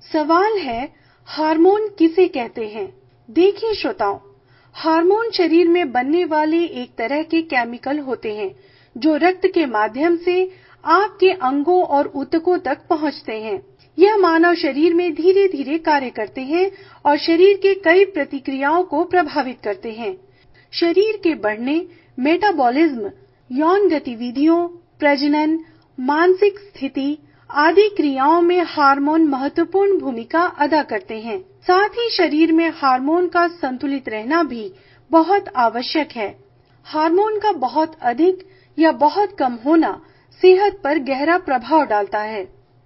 सवाल है, हार्मोन किसे कहते हैं? देखिए श्रोताओं, हार्मोन शरीर में बनने वाले एक तरह के केमिकल होते हैं जो रक्त के माध्यम से आपके अंगों और ऊतकों तक पहुंचते हैं। यह मानव शरीर में धीरे धीरे कार्य करते हैं और शरीर के कई प्रतिक्रियाओं को प्रभावित करते हैं। शरीर के बढ़ने, मेटाबॉलिज्म, यौन गतिविधियों, प्रजनन, मानसिक स्थिति आदि क्रियाओं में हार्मोन महत्वपूर्ण भूमिका अदा करते हैं। साथ ही शरीर में हार्मोन का संतुलित रहना भी बहुत आवश्यक है। हार्मोन का बहुत अधिक या बहुत कम होना सेहत पर गहरा प्रभाव डालता है।